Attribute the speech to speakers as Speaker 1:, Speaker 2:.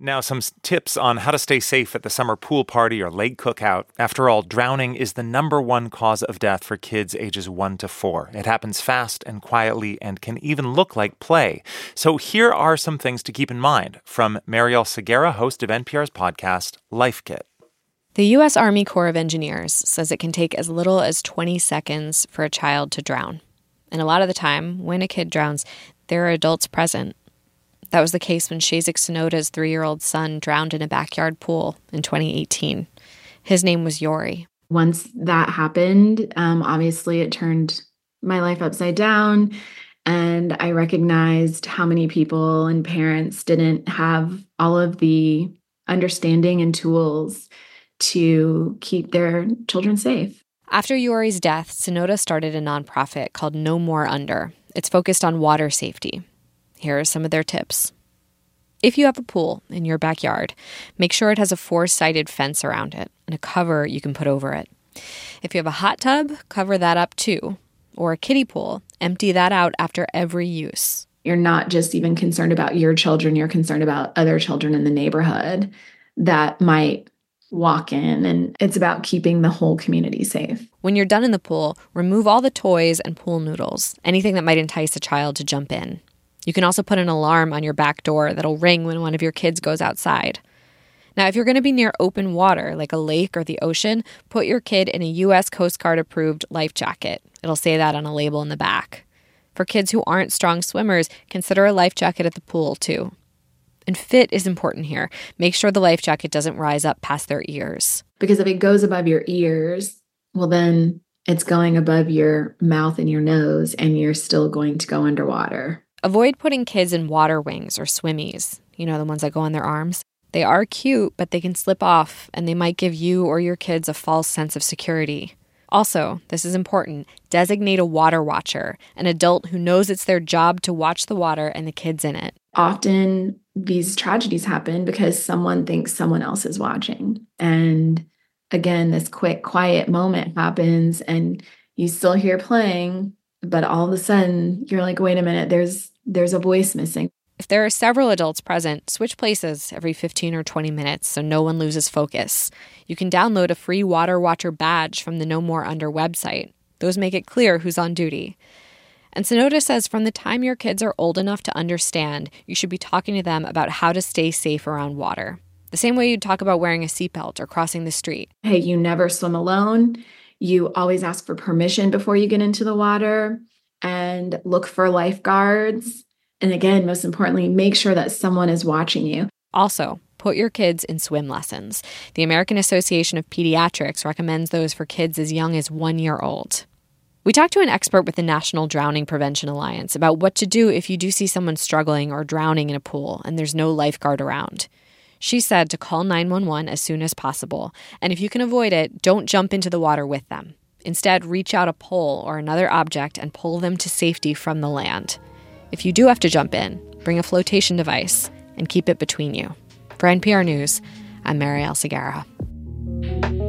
Speaker 1: Now, some tips on how to stay safe at the summer pool party or lake cookout. After all, drowning is the #1 cause of death for kids ages 1 to 4. It happens fast and quietly and can even look like play. So here are some things to keep in mind from Marielle Segarra, host of NPR's podcast, Life Kit.
Speaker 2: The U.S. Army Corps of Engineers says it can take as little as 20 seconds for a child to drown. And a lot of the time, when a kid drowns, there are adults present. That was the case when Shazek Sonoda's 3-year-old son drowned in a backyard pool in 2018. His name was Yori.
Speaker 3: Once that happened, obviously it turned my life upside down, and I recognized how many people and parents didn't have all of the understanding and tools to keep their children safe.
Speaker 2: After Yori's death, Sonoda started a nonprofit called No More Under. It's focused on water safety. Here are some of their tips. If you have a pool in your backyard, make sure it has a 4-sided fence around it and a cover you can put over it. If you have a hot tub, cover that up too. Or a kiddie pool, empty that out after every use.
Speaker 3: You're not just even concerned about your children, you're concerned about other children in the neighborhood that might walk in, and it's about keeping the whole community safe.
Speaker 2: When you're done in the pool, remove all the toys and pool noodles, anything that might entice a child to jump in. You can also put an alarm on your back door that'll ring when one of your kids goes outside. Now, if you're going to be near open water, like a lake or the ocean, put your kid in a U.S. Coast Guard-approved life jacket. It'll say that on a label in the back. For kids who aren't strong swimmers, consider a life jacket at the pool, too. And fit is important here. Make sure the life jacket doesn't rise up past their ears.
Speaker 3: Because if it goes above your ears, well, then it's going above your mouth and your nose, and you're still going to go underwater.
Speaker 2: Avoid putting kids in water wings or swimmies, the ones that go on their arms. They are cute, but they can slip off, and they might give you or your kids a false sense of security. Also, this is important, designate a water watcher, an adult who knows it's their job to watch the water and the kids in it.
Speaker 3: Often these tragedies happen because someone thinks someone else is watching. And again, this quick, quiet moment happens, and you still hear playing, but all of a sudden you're like, wait a minute, there's a voice missing.
Speaker 2: If there are several adults present, switch places every 15 or 20 minutes so no one loses focus. You can download a free Water Watcher badge from the No More Under website. Those make it clear who's on duty. And Sonoda says from the time your kids are old enough to understand, you should be talking to them about how to stay safe around water. The same way you'd talk about wearing a seatbelt or crossing the street.
Speaker 3: Hey, you never swim alone. You always ask for permission before you get into the water, and look for lifeguards. And again, most importantly, make sure that someone is watching you.
Speaker 2: Also, put your kids in swim lessons. The American Association of Pediatrics recommends those for kids as young as 1 year old. We talked to an expert with the National Drowning Prevention Alliance about what to do if you do see someone struggling or drowning in a pool and there's no lifeguard around. She said to call 911 as soon as possible, and if you can avoid it, don't jump into the water with them. Instead, reach out a pole or another object and pull them to safety from the land. If you do have to jump in, bring a flotation device and keep it between you. For NPR News, I'm Marielle Segarra.